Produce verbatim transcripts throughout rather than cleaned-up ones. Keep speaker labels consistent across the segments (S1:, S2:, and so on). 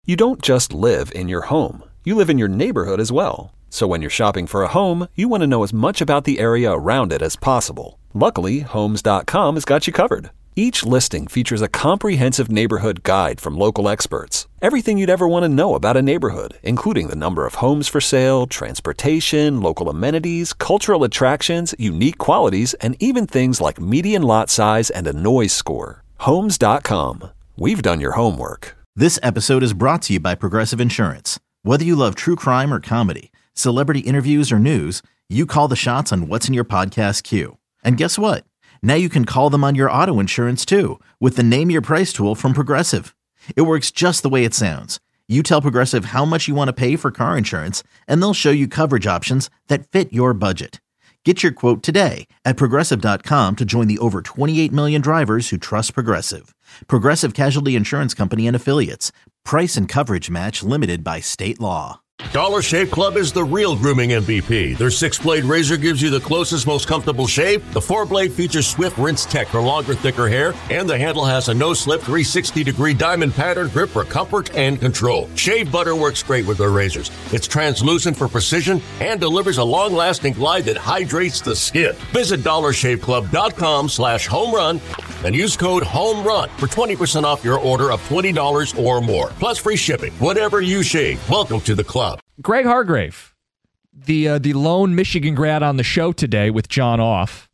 S1: You don't just live in your home. You live in your neighborhood as well. So when you're shopping for a home, you want to know as much about the area around it as possible. Luckily, Homes dot com has got you covered. Each listing features a comprehensive neighborhood guide from local experts. Everything you'd ever want to know about a neighborhood, including the number of homes for sale, transportation, local amenities, cultural attractions, unique qualities, and even things like median lot size and a noise score. Homes dot com. We've done your homework.
S2: This episode is brought to you by Progressive Insurance. Whether you love true crime or comedy, celebrity interviews or news, you call the shots on what's in your podcast queue. And guess what? Now you can call them on your auto insurance too with the Name Your Price tool from Progressive. It works just the way it sounds. You tell Progressive how much you want to pay for car insurance, and they'll show you coverage options that fit your budget. Get your quote today at Progressive dot com to join the over twenty-eight million drivers who trust Progressive. Progressive Casualty Insurance Company and Affiliates. Price and coverage match limited by state law.
S3: Dollar Shave Club is the real grooming M V P. Their six-blade razor gives you the closest, most comfortable shave. The four-blade features Swift Rinse Tech for longer, thicker hair. And the handle has a no-slip three hundred sixty degree diamond pattern grip for comfort and control. Shave butter works great with their razors. It's translucent for precision and delivers a long-lasting glide that hydrates the skin. Visit dollar shave club dot com slash home run and use code HOMERUN for twenty percent off your order of twenty dollars or more. Plus free shipping. Whatever you shave, welcome to the club.
S4: Greg Hargrave, the uh, the lone Michigan grad on the show today with John Off.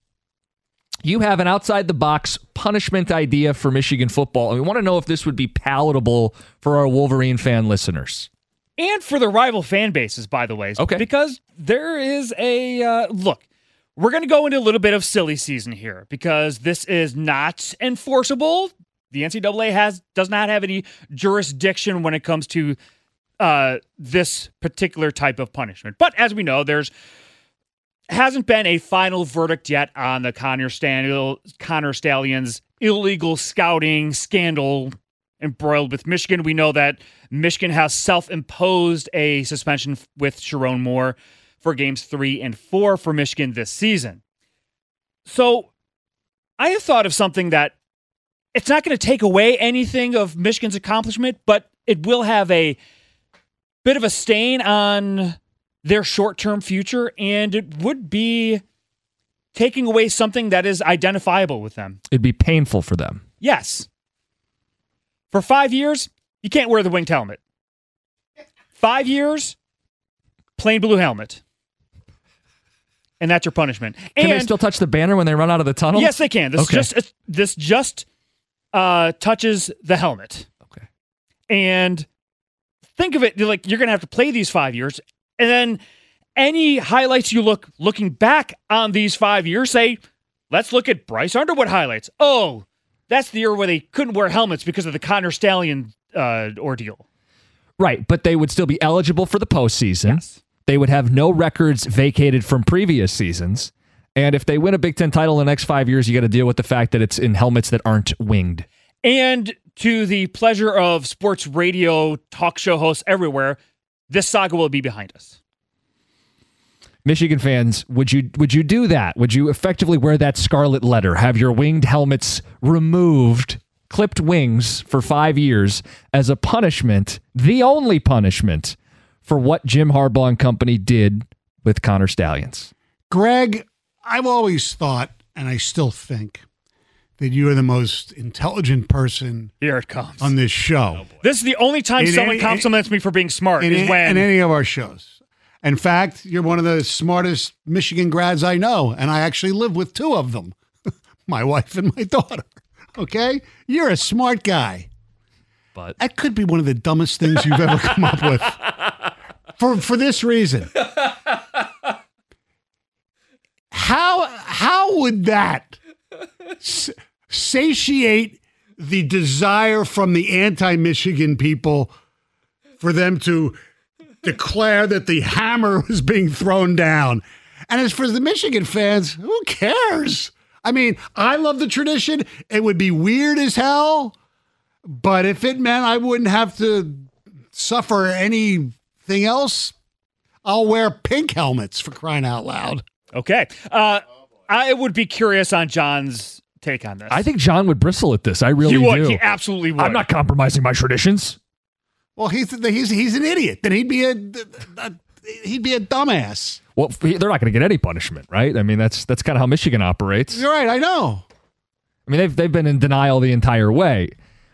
S4: You have an outside-the-box punishment idea for Michigan football, and we want to know if this would be palatable for our Wolverine fan listeners.
S5: And for the rival fan bases, by the way.
S4: Okay.
S5: Because there is a... Uh, look, we're going to go into a little bit of silly season here because this is not enforceable. The N C double A has does not have any jurisdiction when it comes to Uh, this particular type of punishment. But as we know, there's hasn't been a final verdict yet on the Connor, Stan- Connor Stalions illegal scouting scandal embroiled with Michigan. We know that Michigan has self-imposed a suspension with Sharon Moore for games three and four for Michigan this season. So I have thought of something that it's not going to take away anything of Michigan's accomplishment, but it will have a bit of a stain on their short-term future, and it would be taking away something that is identifiable with them.
S4: It'd be painful for them.
S5: Yes. For five years, you can't wear the winged helmet. Five years, plain blue helmet. And that's your punishment.
S4: Can
S5: and,
S4: they still touch the banner when they run out of the tunnel?
S5: Yes, they can. This
S4: okay.
S5: just this just uh, touches the helmet.
S4: Okay.
S5: And think of it like you're going to have to play these five years, and then any highlights you look looking back on these five years, say, let's look at Bryce Underwood highlights. Oh, that's the year where they couldn't wear helmets because of the Connor Stallion uh, ordeal.
S4: Right, but they would still be eligible for the postseason.
S5: Yes.
S4: They would have no records vacated from previous seasons. And if they win a Big Ten title in the next five years, you got to deal with the fact that it's in helmets that aren't winged.
S5: And to the pleasure of sports radio talk show hosts everywhere, this saga will be behind us.
S4: Michigan fans, would you would you do that? Would you effectively wear that scarlet letter, have your winged helmets removed, clipped wings for five years as a punishment, the only punishment for what Jim Harbaugh and company did with Connor Stalions?
S6: Greg, I've always thought, and I still think, that you are the most intelligent person
S5: Here it comes.
S6: on this show.
S5: Oh, this is the only time
S6: In
S5: someone
S6: any-
S5: compliments me for being smart
S6: In,
S5: is
S6: in,
S5: when...
S6: in any of our shows. In fact, you're one of the smartest Michigan grads I know, and I actually live with two of them, my wife and my daughter. Okay? You're a smart guy.
S4: But
S6: that could be one of the dumbest things you've ever come up with. For for this reason. How how would that s- satiate the desire from the anti-Michigan people for them to declare that the hammer was being thrown down? And as for the Michigan fans, who cares? I mean, I love the tradition. It would be weird as hell, but if it meant I wouldn't have to suffer anything else, I'll wear pink helmets, for crying out loud.
S5: Okay. Uh, I would be curious on John's take on this.
S4: I think John would bristle at this. I really
S5: he would.
S4: do.
S5: He absolutely would.
S4: I'm not compromising my traditions.
S6: Well, he's he's he's an idiot. Then he'd be a, a he'd be a dumbass.
S4: Well, they're not going to get any punishment, right? I mean, that's that's kind of how Michigan operates.
S6: You're right. I know.
S4: I mean, they've they've been in denial the entire way,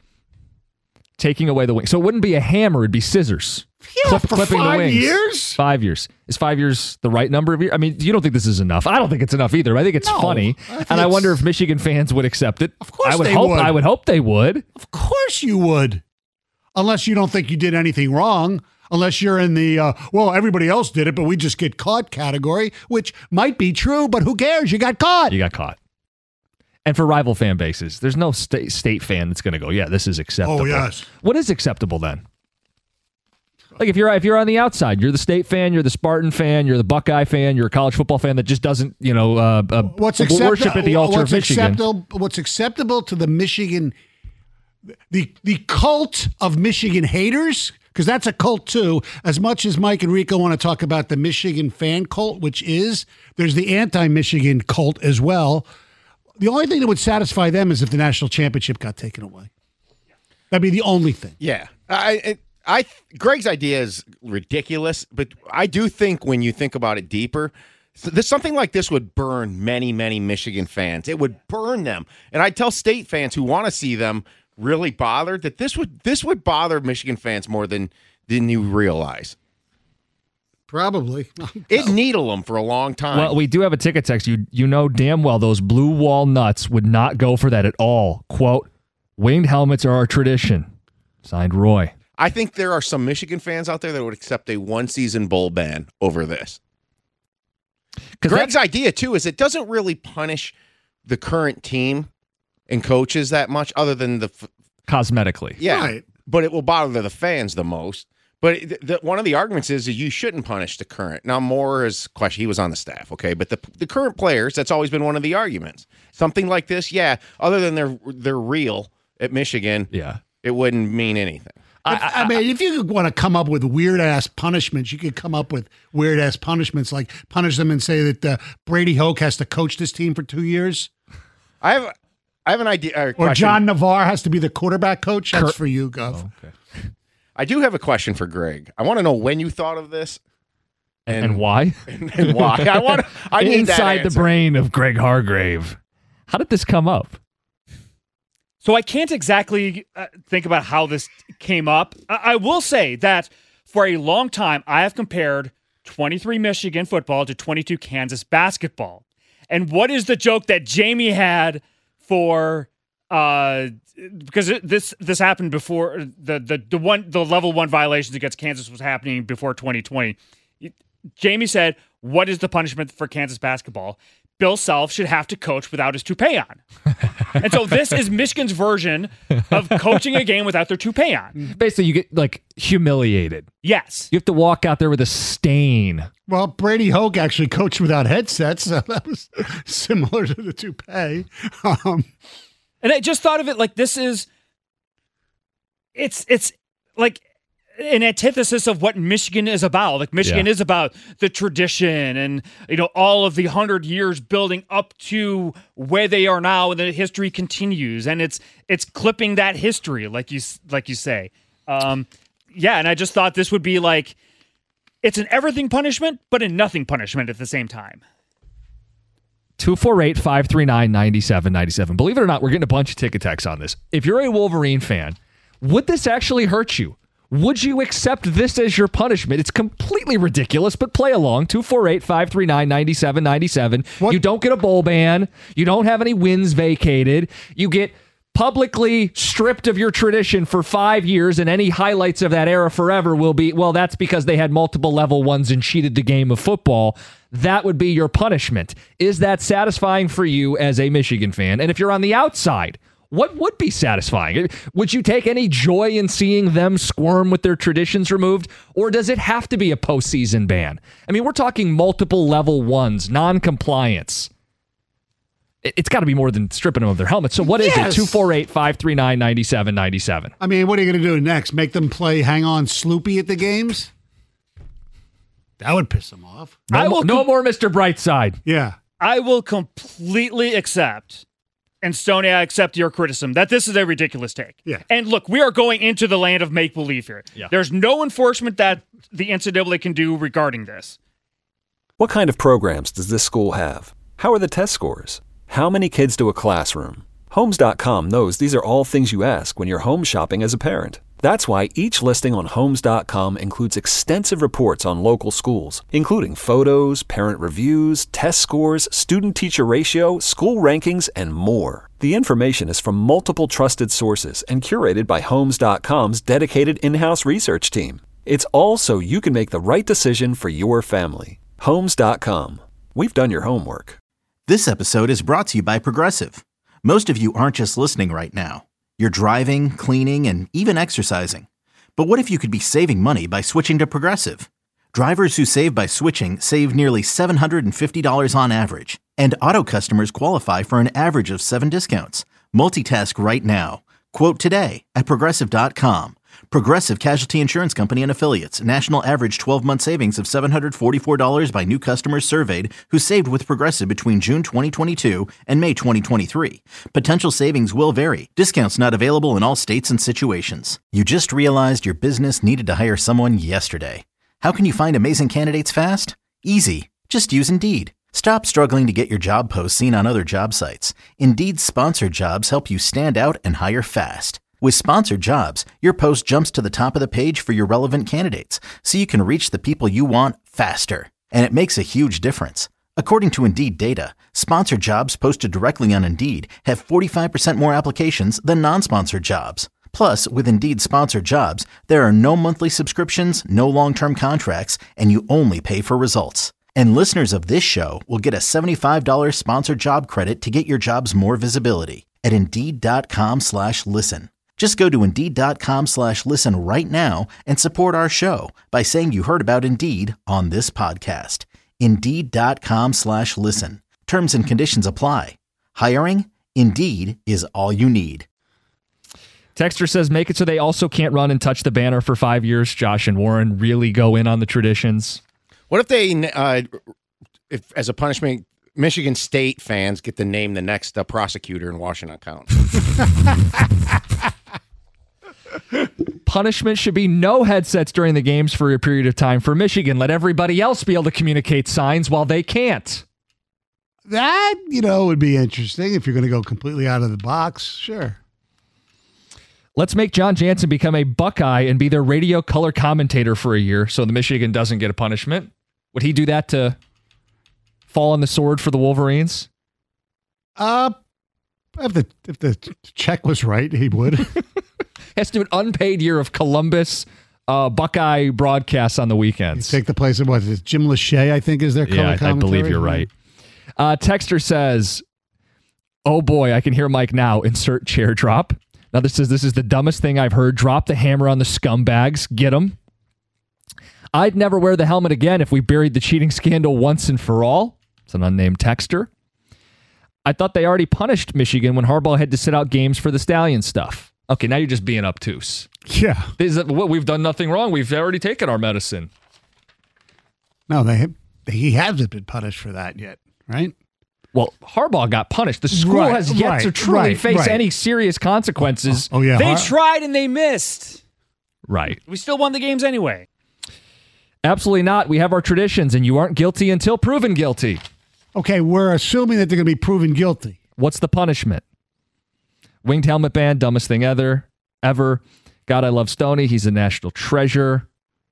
S4: taking away the wing. So it wouldn't be a hammer; it'd be scissors.
S6: Yeah,
S4: Clip,
S6: for
S4: clipping
S6: five
S4: the wings.
S6: years.
S4: Five years is five years the right number of years? I mean, you don't think this is enough? I don't think it's enough either. I think it's
S6: No,
S4: funny,
S6: I think
S4: and I
S6: it's-
S4: wonder if Michigan fans would accept it.
S6: Of course
S4: I would
S6: they
S4: hope.
S6: would.
S4: I would hope they would.
S6: Of course you would, unless you don't think you did anything wrong. Unless you're in the uh, well, everybody else did it, but we just get caught category, which might be true, but who cares? You got caught.
S4: You got caught. And for rival fan bases, there's no state state fan that's going to go, yeah, this is acceptable.
S6: Oh, yes.
S4: What is acceptable then? Like if you're if you're on the outside, you're the state fan, you're the Spartan fan, you're the Buckeye fan, you're a college football fan that just doesn't, you know, uh, uh,
S6: What's accept-
S4: worship at the altar
S6: what's
S4: of Michigan.
S6: Acceptable, what's acceptable to the Michigan, the the cult of Michigan haters, because that's a cult too. As much as Mike and Rico want to talk about the Michigan fan cult, which is, there's the anti-Michigan cult as well. The only thing that would satisfy them is if the national championship got taken away. That'd be the only thing.
S7: Yeah. I, I, I, Greg's idea is ridiculous, but I do think when you think about it deeper, this, something like this would burn many, many Michigan fans. It would burn them. And I tell state fans who want to see them really bothered that this would this would bother Michigan fans more than, than you realize.
S6: Probably.
S7: It needle them for a long time.
S4: Well, we do have a ticket text. You you know damn well those blue wall nuts would not go for that at all. Quote, winged helmets are our tradition. Signed, Roy.
S7: I think there are some Michigan fans out there that would accept a one-season bowl ban over this. Greg's idea, too, is it doesn't really punish the current team and coaches that much other than the... F-
S4: Cosmetically.
S7: yeah,
S6: Right.
S7: but it will bother the fans the most. But the, the, one of the arguments is that you shouldn't punish the current. Now, Moore is question. He was on the staff, okay? But the the current players, that's always been one of the arguments. Something like this, yeah, other than they're, they're real at Michigan,
S4: Yeah.
S7: it wouldn't mean anything.
S6: I, I mean, if you want to come up with weird ass punishments, you could come up with weird ass punishments, like punish them and say that uh, Brady Hoke has to coach this team for two years,
S7: I have I have an idea. Or,
S6: or
S7: question.
S6: John Navarre has to be the quarterback coach. That's
S4: Kurt-
S6: for you, Gov.
S4: Oh, okay.
S7: I do have a question for Greg. I want to know when you thought of this
S4: And, and why?
S7: and why. I want. I need that
S4: Inside the
S7: answer.
S4: brain of Greg Hargrave. How did this come up?
S5: So I can't exactly uh, think about how this came up. I-, I will say that for a long time, I have compared twenty-three Michigan football to twenty-two Kansas basketball. And what is the joke that Jamie had for uh, because it, this this happened before the the the one the level one violations against Kansas was happening before twenty twenty. Jamie said, "What is the punishment for Kansas basketball? Bill Self should have to coach without his toupee on." And so this is Michigan's version of coaching a game without their toupee on.
S4: Basically, you get like humiliated.
S5: Yes.
S4: You have to walk out there with a stain.
S6: Well, Brady Hoke actually coached without headsets, so that was similar to the toupee. Um,
S5: And I just thought of it like this is it's it's like an antithesis of what Michigan is about. Like Michigan
S4: Yeah.
S5: is about the tradition and, you know, all of the hundred years building up to where they are now, and the history continues. And it's it's clipping that history, like you like you say. Um, yeah, and I just thought this would be like it's an everything punishment, but a nothing punishment at the same time.
S4: two four eight, five three nine, nine seven nine seven. Believe it or not, we're getting a bunch of ticket texts on this. If you're a Wolverine fan, would this actually hurt you? Would you accept this as your punishment? It's completely ridiculous, but play along. two four eight, five three nine, nine seven nine seven.
S6: What?
S4: You don't get a bowl ban. You don't have any wins vacated. You get publicly stripped of your tradition for five years, and any highlights of that era forever will be, well, that's because they had multiple level ones and cheated the game of football. That would be your punishment. Is that satisfying for you as a Michigan fan? And if you're on the outside, what would be satisfying? Would you take any joy in seeing them squirm with their traditions removed? Or does it have to be a postseason ban? I mean, we're talking multiple level ones, non-compliance. It's got to be more than stripping them of their helmets. So what is
S6: Yes.
S4: it? two four eight, five three nine, nine seven nine seven.
S6: I mean, what are you going to do next? Make them play Hang On Sloopy at the games? That would piss them off.
S4: No,
S5: I
S4: mo-
S5: will
S4: no
S5: com-
S4: more Mister Brightside.
S6: Yeah.
S5: I will completely accept And Stoney, I accept your criticism that this is a ridiculous take.
S6: Yeah.
S5: And look, we are going into the land of make-believe here.
S4: Yeah.
S5: There's no enforcement that the N C double A can do regarding this.
S1: What kind of programs does this school have? How are the test scores? How many kids to a classroom? Homes dot com knows these are all things you ask when you're home shopping as a parent. That's why each listing on Homes dot com includes extensive reports on local schools, including photos, parent reviews, test scores, student-teacher ratio, school rankings, and more. The information is from multiple trusted sources and curated by Homes dot com's dedicated in-house research team. It's all so you can make the right decision for your family. Homes dot com. We've done your homework.
S2: This episode is brought to you by Progressive. Most of you aren't just listening right now. You're driving, cleaning, and even exercising. But what if you could be saving money by switching to Progressive? Drivers who save by switching save nearly seven hundred fifty dollars on average. And auto customers qualify for an average of seven discounts. Multitask right now. Quote today at Progressive dot com. Progressive Casualty Insurance Company and Affiliates. National average twelve-month savings of seven hundred forty-four dollars by new customers surveyed who saved with Progressive between June twenty twenty-two and May twenty twenty-three. Potential savings will vary. Discounts not available in all states and situations. You just realized your business needed to hire someone yesterday. How can you find amazing candidates fast? Easy. Just use Indeed. Stop struggling to get your job posts seen on other job sites. Indeed's sponsored jobs help you stand out and hire fast. With sponsored jobs, your post jumps to the top of the page for your relevant candidates, so you can reach the people you want faster. And it makes a huge difference. According to Indeed data, sponsored jobs posted directly on Indeed have forty-five percent more applications than non-sponsored jobs. Plus, with Indeed sponsored jobs, there are no monthly subscriptions, no long-term contracts, and you only pay for results. And listeners of this show will get a seventy-five dollars sponsored job credit to get your jobs more visibility at Indeed.com slash listen. Just go to Indeed.com slash listen right now and support our show by saying you heard about Indeed on this podcast. Indeed.com slash listen. Terms and conditions apply. Hiring? Indeed is all you need.
S4: Texter says, make it so they also can't run and touch the banner for five years. Josh and Warren really go in on the traditions.
S7: What if they, uh, if as a punishment, Michigan State fans get to name the next uh, prosecutor in Washington County?
S4: Punishment should be no headsets during the games for a period of time for Michigan. Let everybody else be able to communicate signs while they can't.
S6: That, you know, would be interesting if you're going to go completely out of the box. Sure.
S4: Let's make John Jansen become a Buckeye and be their radio color commentator for a year so the Michigan doesn't get a punishment. Would he do that to fall on the sword for the Wolverines?
S6: Uh, if the, if the check was right, he would.
S4: Has to do an unpaid year of Columbus uh, Buckeye broadcasts on the weekends.
S6: You take the place of what is it, Jim Lachey, I think, is their color
S4: yeah,
S6: commentary.
S4: I believe you're right. Uh, Texter says, oh boy, I can hear Mike now. Insert chair drop. Now this says, this is the dumbest thing I've heard. Drop the hammer on the scumbags. Get them. I'd never wear the helmet again if we buried the cheating scandal once and for all. It's an unnamed texter. I thought they already punished Michigan when Harbaugh had to sit out games for the Stallion stuff. Okay, now you're just being obtuse.
S6: Yeah.
S4: Is that, what, we've done nothing wrong. We've already taken our medicine.
S6: No, they he hasn't been punished for that yet, right?
S4: Well, Harbaugh got punished. The school
S6: Right,
S4: has yet
S6: right,
S4: to truly
S6: right,
S4: face
S6: right.
S4: any serious consequences.
S6: Oh, yeah.
S5: They
S6: Har-
S5: tried and they missed.
S4: Right.
S5: We still won the games anyway.
S4: Absolutely not. We have our traditions, and you aren't guilty until proven guilty.
S6: Okay, we're assuming that they're going to be proven guilty.
S4: What's the punishment? Winged helmet ban, dumbest thing ever. Ever. God, I love Stoney. He's a national treasure.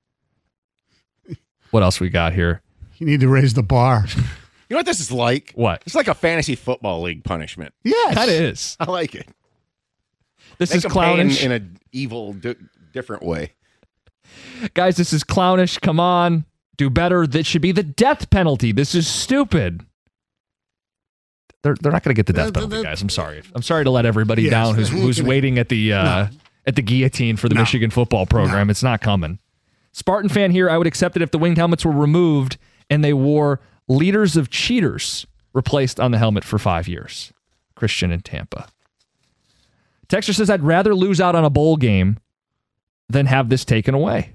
S4: What else we got here?
S6: You need to raise the bar.
S7: You know what this is like?
S4: What?
S7: It's like a fantasy football league punishment.
S6: Yes.
S4: Kind of is.
S7: I like it.
S4: This
S7: Make
S4: is
S7: them pay
S4: clownish.
S7: in, in an evil, di- different way.
S4: Guys, this is clownish. Come on. Do better. This should be the death penalty. This is stupid. They're they're not going to get the death penalty, guys. I'm sorry. I'm sorry to let everybody
S6: Yes.
S4: down who's who's waiting at the uh,
S6: No.
S4: at the guillotine for the
S6: No.
S4: Michigan football program.
S6: No.
S4: It's not coming. Spartan fan here. I would accept it if the winged helmets were removed and they wore leaders of cheaters replaced on the helmet for five years. Christian in Tampa. Texter says, I'd rather lose out on a bowl game than have this taken away.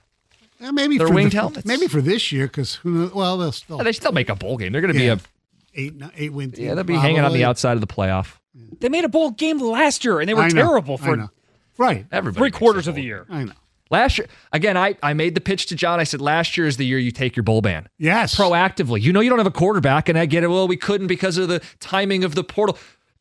S6: Uh, maybe
S4: They're
S6: for
S4: winged
S6: the,
S4: helmets.
S6: Maybe for this year, because who knows? Well, they'll still.
S4: They still make a bowl game. They're going to
S6: Yeah.
S4: be
S6: eight eight win team.
S4: Yeah, they'll be hanging on the
S6: probably.
S4: outside of the playoff.
S5: They made a bowl game last year, and they were
S6: I know,
S5: terrible
S6: I
S5: for
S6: know. Right.
S4: Everybody
S5: three
S4: makes
S5: quarters
S4: a
S5: of the
S4: bowl.
S5: year.
S6: I know.
S4: Last year, again, I, I made the pitch to John. I said, last year is the year you take your bowl ban.
S6: Yes.
S4: Proactively. You know you don't have a quarterback, and I get it. Well, we couldn't because of the timing of the portal.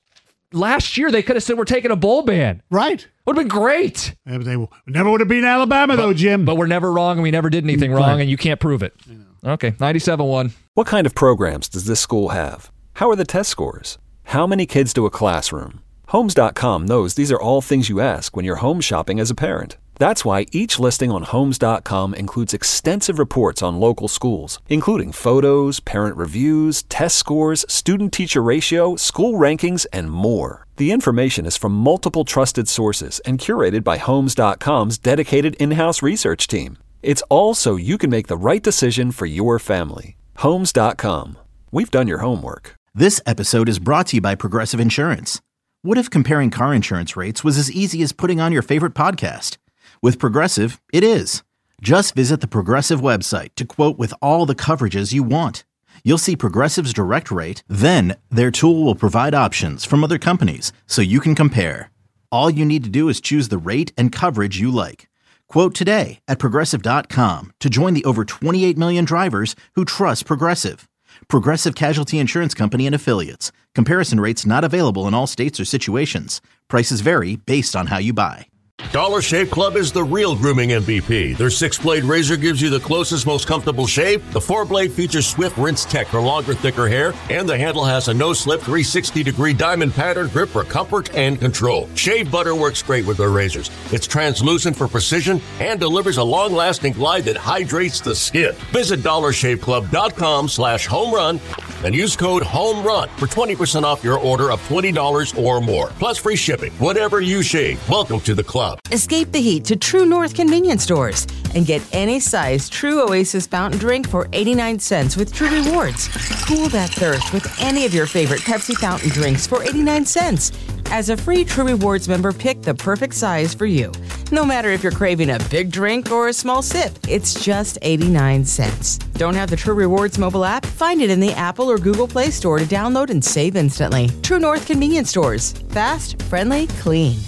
S4: Last year, they could have said, we're taking a bowl ban.
S6: Right.
S4: Would have been great.
S6: They they never would have beaten Alabama, though, Jim.
S4: But we're never wrong, and we never did anything
S6: Right.
S4: wrong, and you can't prove it. Okay, ninety-seven one.
S1: What kind of programs does this school have? How are the test scores? How many kids do a classroom? Homes dot com knows these are all things you ask when you're home shopping as a parent. That's why each listing on Homes dot com includes extensive reports on local schools, including photos, parent reviews, test scores, student-teacher ratio, school rankings, and more. The information is from multiple trusted sources and curated by Homes dot com's dedicated in-house research team. It's all so you can make the right decision for your family. Homes dot com. We've done your homework.
S2: This episode is brought to you by Progressive Insurance. What if comparing car insurance rates was as easy as putting on your favorite podcast? With Progressive, it is. Just visit the Progressive website to quote with all the coverages you want. You'll see Progressive's direct rate, then their tool will provide options from other companies so you can compare. All you need to do is choose the rate and coverage you like. Quote today at Progressive dot com to join the over twenty-eight million drivers who trust Progressive. Progressive Casualty Insurance Company and Affiliates. Comparison rates not available in all states or situations. Prices vary based on how you buy.
S3: Dollar Shave Club is the real grooming M V P. Their six-blade razor gives you the closest, most comfortable shave. The four-blade features Swift Rinse Tech for longer, thicker hair. And the handle has a no-slip three sixty degree diamond pattern grip for comfort and control. Shave butter works great with their razors. It's translucent for precision and delivers a long-lasting glide that hydrates the skin. Visit dollar shave club dot com slash home run and use code HOMERUN for twenty percent off your order of twenty dollars or more. Plus free shipping. Whatever you shave, welcome to the club.
S8: Escape the heat to True North convenience stores and get any size True Oasis fountain drink for eighty-nine cents with True Rewards. Cool that thirst with any of your favorite Pepsi fountain drinks for eighty-nine cents. As a free True Rewards member, pick the perfect size for you. No matter if you're craving a big drink or a small sip, it's just eighty-nine cents. Don't have the True Rewards mobile app? Find it in the Apple or Google Play Store to download and save instantly. True North convenience stores. Fast, friendly, clean.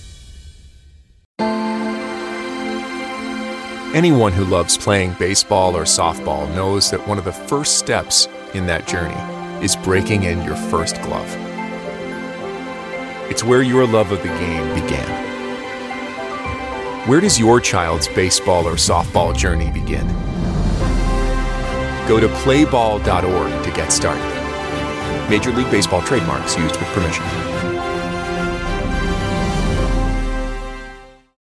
S9: Anyone who loves playing baseball or softball knows that one of the first steps in that journey is breaking in your first glove. It's where your love of the game began. Where does your child's baseball or softball journey begin? Go to play ball dot org to get started. Major League Baseball trademarks used with permission.